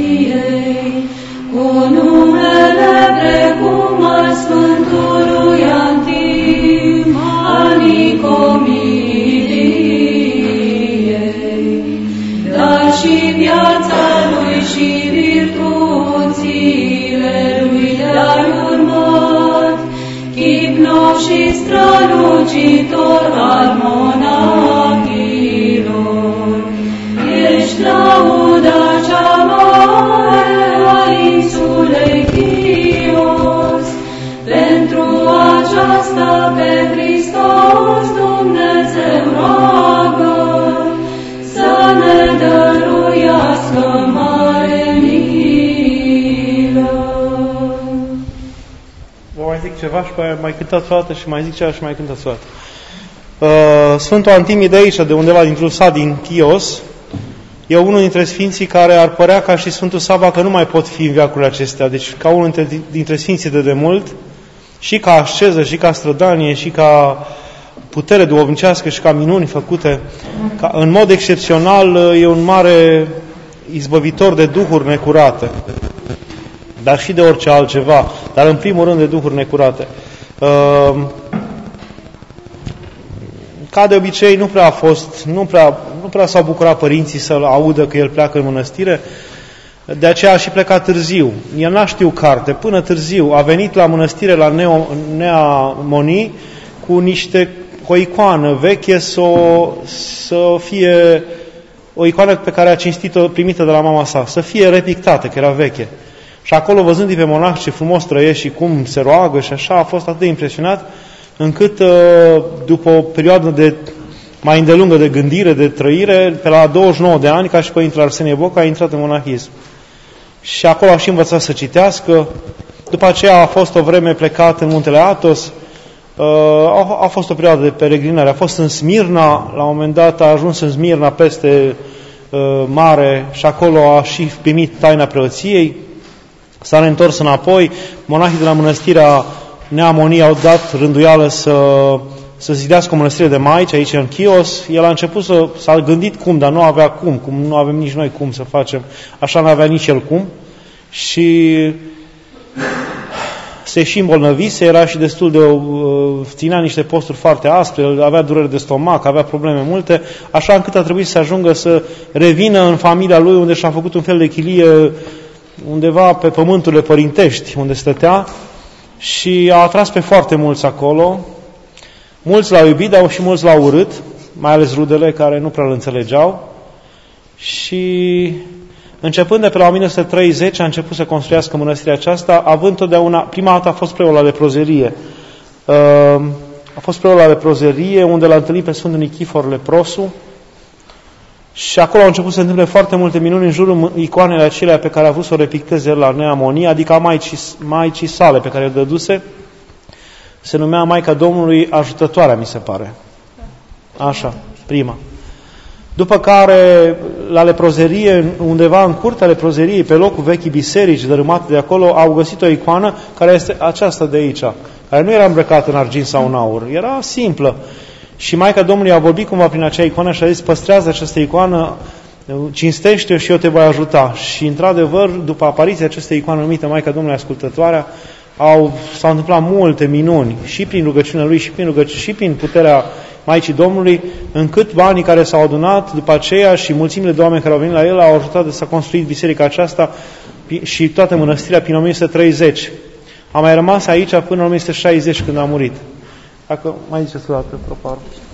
cu numele precum al Sfântului Antim, al Nicomiliei, dar și viața lui și virtuțile lui le-ai urmat, chip nou și strălucitor al monahilor. Ești lauda cea mare a insulei Chios, pentru aceasta pe Hristos Dumnezeu roagă, să ne dăruiască mare milă. Vă mai zic ceva și mai cântați o dată și mai zic ceva și mai cântați o dată. Sfântul Antim de aici, de undeva dintr-un sat din Chios, e unul dintre sfinții care ar părea ca și Sfântul Sava că nu mai pot fi în veacurile acestea. Deci ca unul dintre sfinții de demult, și ca asceză, și ca strădanie, și ca putere duhovnicească, și ca minuni făcute, în mod excepțional e un mare izbăvitor de duhuri necurate, dar și de orice altceva, dar în primul rând de duhuri necurate. Ca de obicei, nu prea s-au bucurat părinții să-l audă că el pleacă în mănăstire, de aceea a și plecat târziu. El n-a știut carte, până târziu. A venit la mănăstire, la Neamonii, cu o icoană veche, să fie o icoană pe care a cinstit-o, primită de la mama sa, să fie repictată, că era veche. Și acolo, văzându-i pe monah ce frumos trăiește și cum se roagă și așa, a fost atât de impresionat, încât după o perioadă mai îndelungă de gândire, de trăire, pe la 29 de ani, ca și Părintele Arsenie Boca, a intrat în monahism. Și acolo a și învățat să citească. După aceea a fost o vreme plecat în muntele Athos, a fost o perioadă de peregrinare, a fost în Smirna, la un moment dat a ajuns în Smirna peste mare și acolo a și primit taina preoției, s-a reîntors înapoi, monahii de la mănăstirea Neamonii au dat rânduială să zidească o mănăstire de maici aici în Chios. El a început s-a gândit cum, dar nu avea cum nu avem nici noi cum să facem, așa nu avea nici el cum. Și se și îmbolnăvise, era și destul de ținea niște posturi foarte aspre, avea dureri de stomac, avea probleme multe, așa încât a trebuit să ajungă să revină în familia lui, unde și-a făcut un fel de chilie undeva pe pământurile părintești, unde stătea, și a atras pe foarte mulți acolo. Mulți l-au iubit, dar și mulți l-au urât, mai ales rudele care nu prea îl înțelegeau. Și începând de pe la 1930 a început să construiască mănăstirea aceasta, având totdeauna, prima dată a fost preot la leprozerie. A fost preot la leprozerie, unde l-a întâlnit pe Sfântul Nichifor leprosul, și acolo au început să se întâmple foarte multe minuni în jurul icoanele acelea pe care a vrut să o repicteze la Neamonie, adică a Maicii sale pe care o dăduse. Se numea Maica Domnului Ajutătoarea, mi se pare. Așa, prima. După care, la leprozerie, undeva în curtea leprozeriei, pe locul vechii biserici dărâmate de acolo, au găsit o icoană care este aceasta de aici, care nu era îmbrăcată în argint sau în aur, era simplă. Și Maica Domnului a vorbit cumva prin acea icoană și a zis: păstrează această icoană, cinstește-o și eu te voi ajuta. Și într-adevăr, după apariția acestei icoane numită Maica Domnului Ascultătoarea, s-au întâmplat multe minuni, și prin rugăciunea lui, și prin puterea Maicii Domnului, încât banii care s-au adunat după aceea și mulțimile de oameni care au venit la el au ajutat să construiască biserica aceasta și toată mănăstirea prin 1930. A mai rămas aici până în 1960, când a murit. Dacă mai ziceți o dată, proparul.